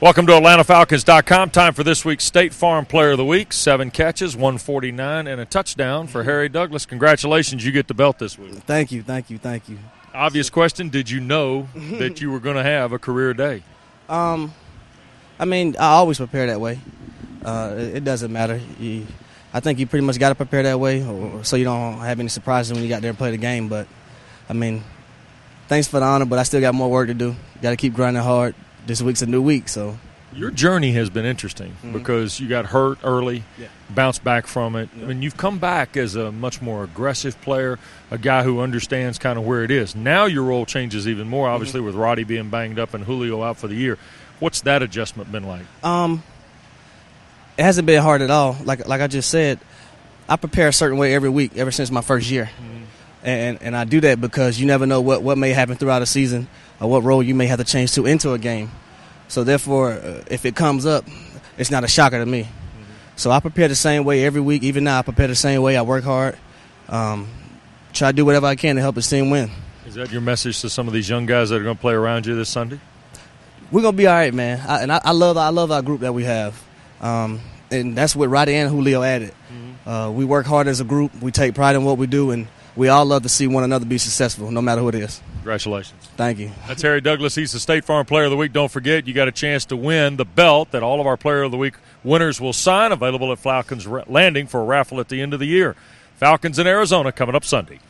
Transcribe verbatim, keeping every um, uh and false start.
Welcome to Atlanta Falcons dot com. Time for this week's State Farm Player of the Week. Seven catches, one forty-nine, and a touchdown for Harry Douglas. Congratulations, you get the belt this week. Thank you, thank you, thank you. Obvious question, did you know that you were going to have a career day? Um, I mean, I always prepare that way. Uh, it, it doesn't matter. You, I think you pretty much got to prepare that way or, so you don't have any surprises when you got there and play the game. But, I mean, thanks for the honor, but I still got more work to do. Got to keep grinding hard. This week's a new week, so. Your journey has been interesting mm-hmm. because you got hurt early, yeah. bounced back from it. Yeah. I mean, you've come back as a much more aggressive player, a guy who understands kind of where it is. Now your role changes even more, obviously, mm-hmm. with Roddy being banged up and Julio out for the year. What's that adjustment been like? Um, it hasn't been hard at all. Like like I just said, I prepare a certain way every week ever since my first year. Mm-hmm. And and I do that because you never know what, what may happen throughout a season or what role you may have to change to into a game. So, therefore, uh, if it comes up, it's not a shocker to me. Mm-hmm. So I prepare the same way every week. Even now, I prepare the same way. I work hard, um, try to do whatever I can to help his team win. Is that your message to some of these young guys that are going to play around you this Sunday? We're going to be all right, man. I, and I, I love I love our group that we have. Um, and that's what Roddy and Julio added. Mm-hmm. Uh, we work hard as a group. We take pride in what we do, and we all love to see one another be successful, no matter who it is. Congratulations. Thank you. That's Harry Douglas. He's the State Farm Player of the Week. Don't forget, you got a chance to win the belt that all of our Player of the Week winners will sign, available at Falcons Landing for a raffle at the end of the year. Falcons in Arizona coming up Sunday.